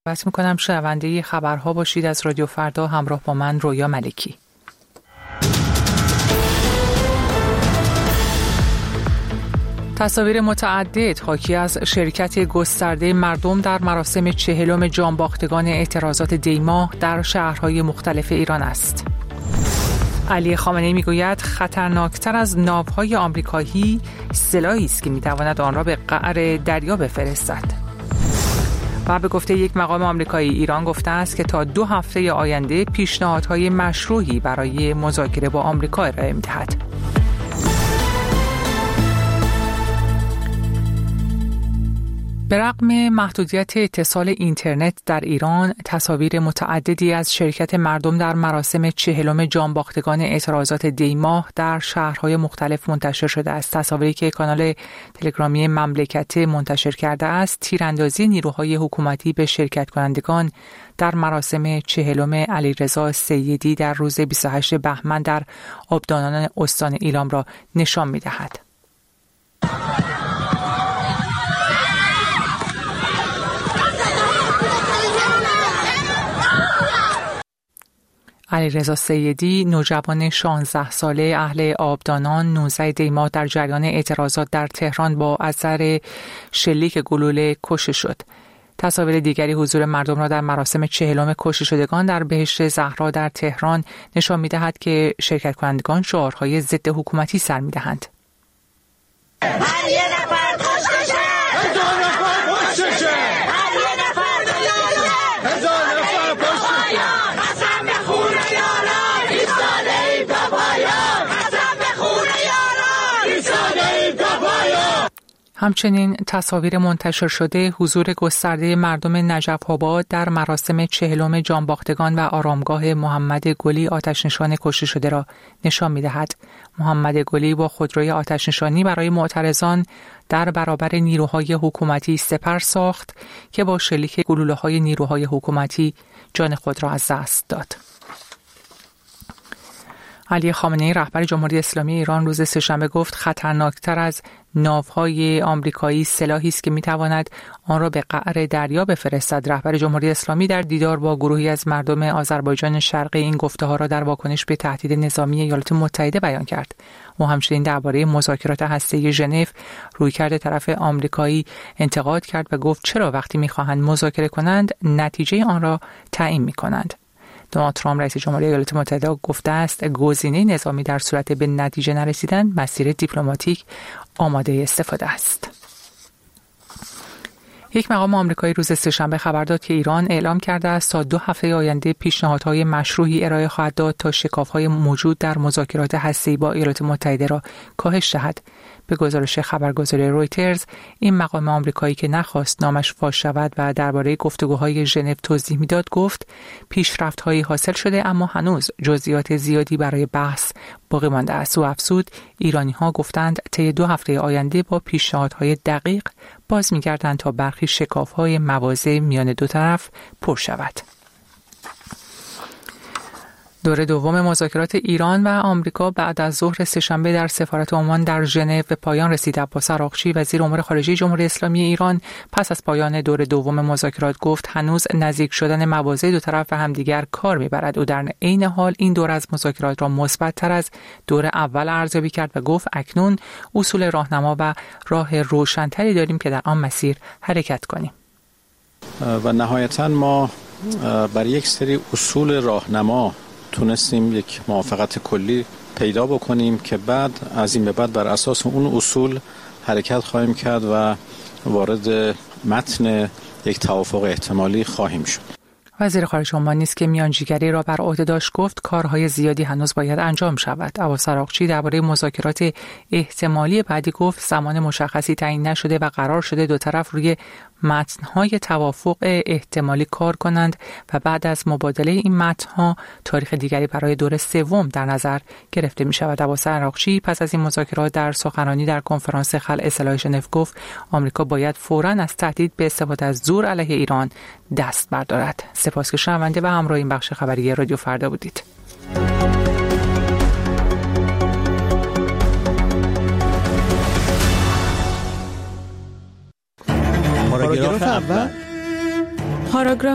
دعوت میکنم شنونده خبرها باشید از رادیو فردا همراه با من رویا ملکی. تصاویر متعدد حاکی از شرکت گسترده مردم در مراسم 40 جانباختگان اعتراضات دی‌ماه در شهرهای مختلف ایران است. علی خامنه‌ای میگوید خطرناکتر از ناوهای آمریکایی سلاحی است که میتواند آن را به قعر دریا بفرستد. و به گفته یک مقام آمریکایی، ایران گفته است که تا 2 هفته آینده پیشنهادهای مشروعی برای مذاکره با آمریکا ارائه می‌دهد. به رغم محدودیت اتصال اینترنت در ایران، تصاویر متعددی از شرکت مردم در مراسم 40 جانباختگان اعتراضات دی‌ماه در شهرهای مختلف منتشر شده است. تصاویری که کانال تلگرامی مملکت منتشر کرده است، تیراندازی نیروهای حکومتی به شرکت کنندگان در مراسم 40 علیرضا سیدی در روز 28 بهمن در آبدانان استان ایلام را نشان می‌دهد. علیرضا سیدی، نوجوان 16 ساله اهل آبدانان، 19 دی‌ماه در جریان اعتراضات در تهران با اثر شلیک گلوله کشته شد. تصاویر دیگری حضور مردم را در مراسم 40 کشته شدگان در بهشت زهرا در تهران نشان می‌دهد که شرکت کنندگان شعارهای ضد حکومتی سر می‌دهند. هر یه نفر کشته شه! هزار نفر کشته شه! هر یه نفر کشته شه! هزار نفر کشته شه! قسم به خون یاران! ایستاده‌ایم تا پایان! قسم به خون یاران! ایستاده‌ایم تا پایان! همچنین تصاویر منتشر شده حضور گسترده مردم نجف آباد در مراسم 40 جانباختگان و آرامگاه محمد گلی آتش‌نشان کشته شده را نشان می‌دهد. محمد گلی با خودروی آتش‌نشانی برای معترضان در برابر نیروهای حکومتی سپر ساخت که با شلیک گلوله‌های نیروهای حکومتی جان خود را از دست داد. علی خامنه‌ای رهبر جمهوری اسلامی ایران روز سه‌شنبه گفت خطرناکتر از ناوهای آمریکایی سلاحی است که میتواند آن را به قعر دریا بفرستد. رهبر جمهوری اسلامی در دیدار با گروهی از مردم آذربایجان شرقی این گفته‌ها را در واکنش به تهدید نظامی ایالات متحده بیان کرد. او همچنین درباره مذاکرات هسته‌ای ژنو رویکرد طرف آمریکایی انتقاد کرد و گفت چرا وقتی می‌خواهند مذاکره کنند نتیجه آن را تعیین می‌کنند. دونالد ترامپ رئیس جمهوری ایالات متحده گفته است گزینه نظامی در صورت به نتیجه نرسیدن مسیر دیپلماتیک آماده استفاده است. یک مقام آمریکایی روز سه‌شنبه خبر داد که ایران اعلام کرده است تا 2 هفته آینده پیشنهادهای مشروعی ارائه خواهد داد تا شکاف‌های موجود در مذاکرات هسته‌ای با ایالات متحده را کاهش دهد. به گزارش خبرگزاری رویترز، این مقام آمریکایی که نخواست نامش فاش شود و درباره گفتگوهای ژنو توضیح میداد گفت پیشرفت‌هایی حاصل شده اما هنوز جزئیات زیادی برای بحث باقی مانده است. او افزود ایرانی‌ها گفتند طی 2 هفته آینده با پیشنهادهای دقیق باز می‌گردند تا برخی شکاف‌های مواضع میان دو طرف پر شود. دور دوم مذاکرات ایران و آمریکا بعد از ظهر سه‌شنبه در سفارت عمان در ژنو به پایان رسید. عباس عراقچی وزیر امور خارجه جمهوری اسلامی ایران پس از پایان دور دوم مذاکرات گفت هنوز نزدیک شدن مواضع دو طرف به همدیگر کار می‌برد. او در عین حال این دور از مذاکرات را مثبت‌تر از دور اول ارزیابی کرد و گفت اکنون اصول راهنما و راه روشن‌تری داریم که در آن مسیر حرکت کنیم. و نهایتاً ما بر یک سری اصول راهنما تونستیم یک موافقت کلی پیدا بکنیم که بعد از این به بعد بر اساس اون اصول حرکت خواهیم کرد و وارد متن یک توافق احتمالی خواهیم شد. وزیر خارجه عمان نیز که میانجیگری را بر عهده داشت گفت کارهای زیادی هنوز باید انجام شود. عباس عراقچی درباره مذاکرات احتمالی بعدی گفت زمان مشخصی تعیین نشده و قرار شده دو طرف روی متن‌های توافق احتمالی کار کنند و بعد از مبادله این متن‌ها تاریخ دیگری برای دور سوم در نظر گرفته می‌شود. عباس عراقچی پس از این مذاکرات در سخنرانی در کنفرانس خلع سلاح ژنو گفت آمریکا باید فوراً از تهدید به استفاده از زور علیه ایران دست بردارد. سپاس که شنونده و همراه این بخش خبری رادیو فردا بودید. پاراگراف اول